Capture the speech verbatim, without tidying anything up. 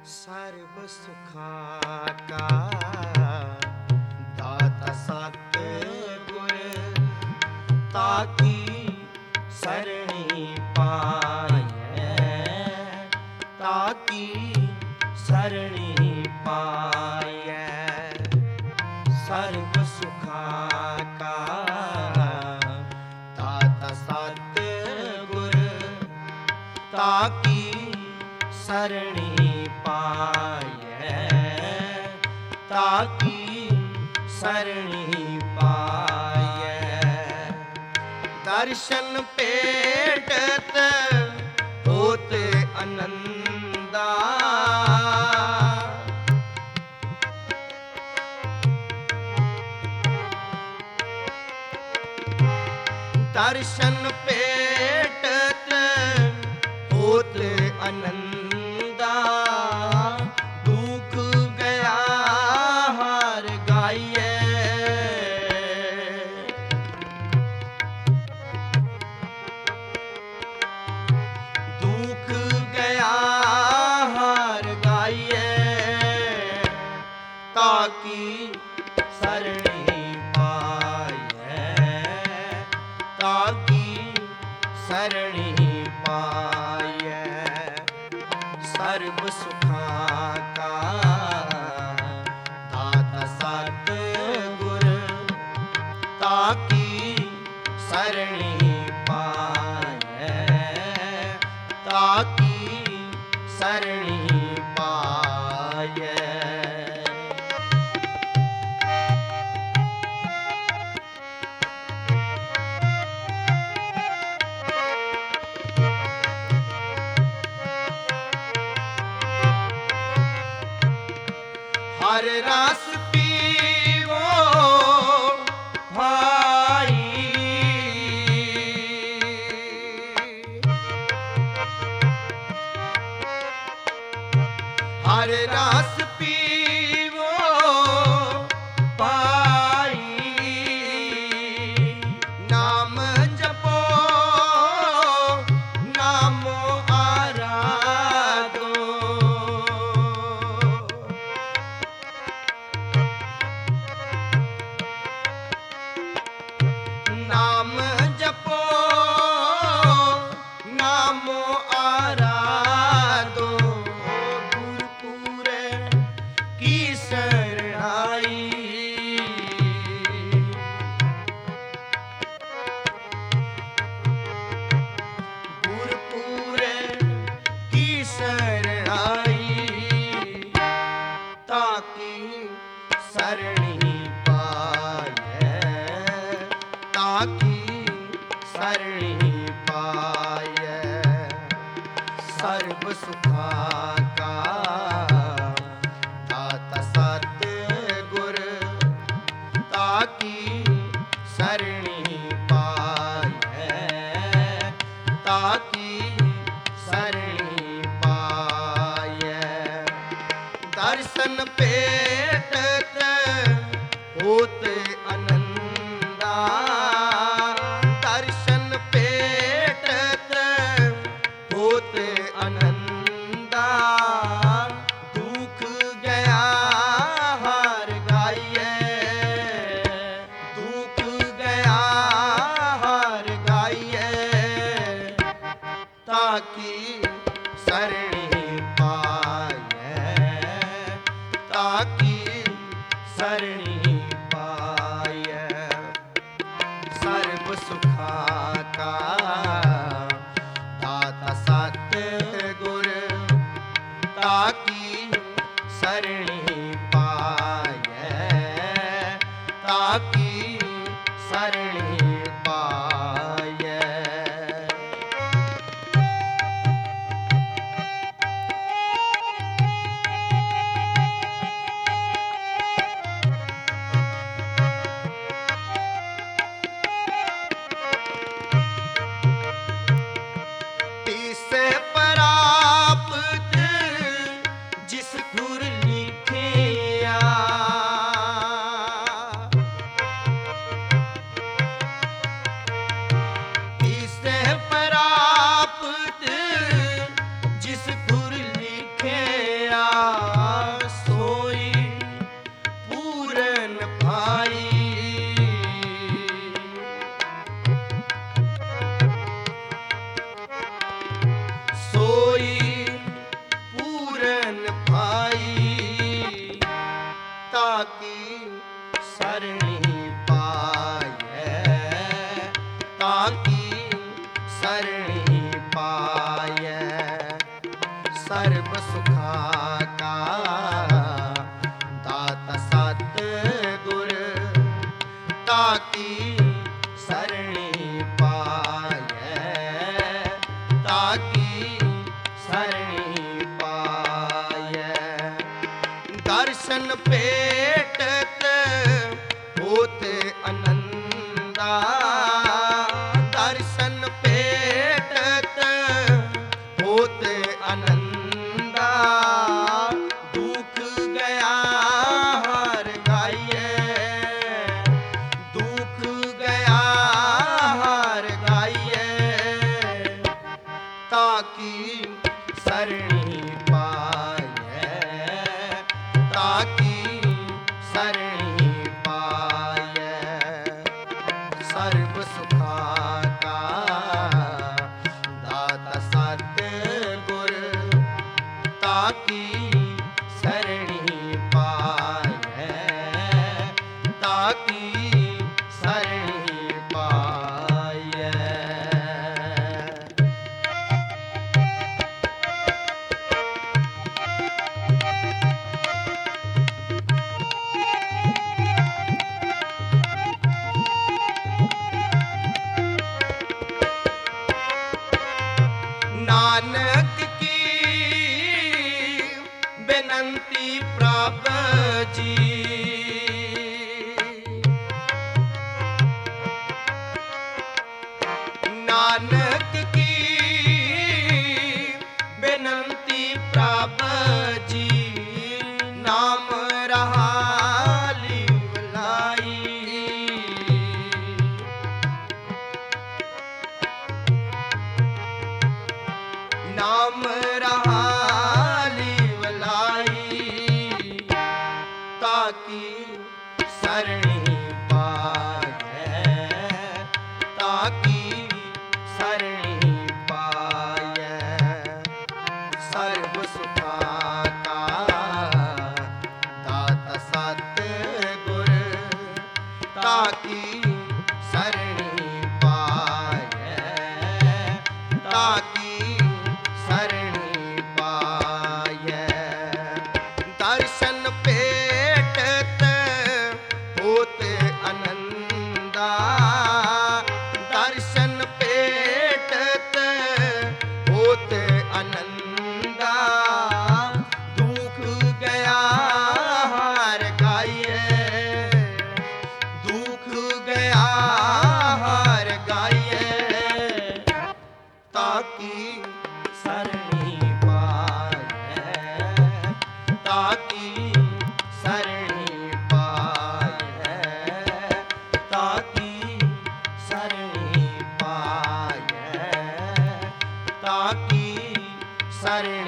ਸਰਬ ਸੁਖਾ ਕਾ ਦਾਤਾ ਸਤ ਗੁਰ ਤਾਕੀ ਸਰਣੀ ਪਾਈਐ, ਤਾਕੀ ਸਰਣੀ ਪਾਈਐ। ਸਰਬ ਸੁਖਾ ਕਾ ਦਾਤਾ ਸਤ ਗੁਰ ਤਾਕੀ ਸਰਣੀ ਪਾਈਐ, ਤਾਕੀ ਸਰਣੀ ਪਾਈਐ। ਦਰਸ਼ਨ ਭੇਟਤ ਹੋਤ ਅਨੰਦਾ, ਦਰਸ਼ਨ ਭੇਟਤ ਹੋਤ ਅਨੰਦਾ। ਦੁਖ ਗਿਆ ਹਾਰ ਗਾਈਐ, ਦੁਖ ਗਿਆ ਹਾਰ ਗਾਈਐ, ਤਾਕੀ ਸਰਣੀ ਪਾਈਐ, ਤਾਕੀ ਸਰਣੀ ਪਾਈਐ। ਸਰਬ ਸੁਖਾਂ ਕਾ ਦਾਤਾ ਸਤ ਗੁਰ ਤਾਕੀ ਸਰਣੀ ਪਾਈਐ, ਤਾਕੀ ਸਰਣੀ ਪਾਈਐ। ਹਰ ਰਸ ਪੀਵੋ ਭਾਈ, ਹਰ ਰਸ ਪੀਵੋ ਭਾਈ। ਨਾਮ ਜਪੋ ਨਾਮੋ ਆਰਾਧੋ, ਨਾਮ ਜਪੋ ਨਾਮੋ ਆਰਾਧੋ। ਗੁਰਪੂਰੇ ਕੀ ਸਰਣਾਈ, ਗੁਰਪੂਰੇ ਕੀ ਸਰਣਾਈ, ਤਾਕੀ ਸਰਣੀ ਪਾਈਐ, ਤਾਕੀ ਸਰਣੀ ਪਾਈਐ। ਸਰਬ ਸੁਖਾਂ ਕਾ ਦਾਤਾ ਸਤ ਗੁਰ ਤਾਕੀ ਸਰਣੀ ਪਾਈਐ, ਤਾਕੀ ਸਰਣੀ ਪਾਈਐ। ਦਰਸ਼ਨ ਭੇਟਤ ਹੋਤ ਅਨੰਦਾ, ਦਰਸ਼ਨ ਭੇਟਤ ਹੋਤ ਅਨੰਦਾ। ਦੁਖ ਗਿਆ ਹਾਰ ਗਾਈਐ, ਦੁਖ ਗਿਆ ਹਾਰ ਗਾਈਐ, ਤਾਕੀ ਸਰਣੀ ਪਾਈਐ, ਤਾਕੀ ਸਰਣੀ ਪਾਈਐ। ਸਰਬ ਸੁਖਾਂ ਕਾ ਦਾਤਾ ਸਤ ਗੁਰ ਤਾਕੀ ਸਰਣੀ ਪਾਈਐ, ਤਾਕੀ ਸਰਣੀ ਪਾਈਐ। ਤਿਸ ਪ੍ਰਾਪਤ सर्व सुखा का दाता सतगुर ताकी सरणी पाए ताकी सरणी पाए दर्शन पेटत होत आनंदा दर्शन पेटत होत आनंदा दुख गया हर गाइए दुख गया हर गाइए ताकि सरणी पाए ताकि सरणी पाए सर्व सुखा का दाता सतगुर ताकि सरणी पाए ताकि सरणी पाए नानक की बेनंती प्रभ जी नानक की बेनंती प्रभ जी नाम रहा लिवलाई नाम रहा लिवलाई ताकि सरणी पाए ताकि सरणी पाए सर्व सुखा का दाता सतगुर ताकि सरणी पाए ताकि सरणी पाए दर्शन पेटत होत आनंदा दर्शन पेटत होत आनंदा दुख गया हर गाइए दुख गया हर गाइए ताकि सरणी पाए ताकि सरणी पाए ताकि सरणी पाए ताकि सरणी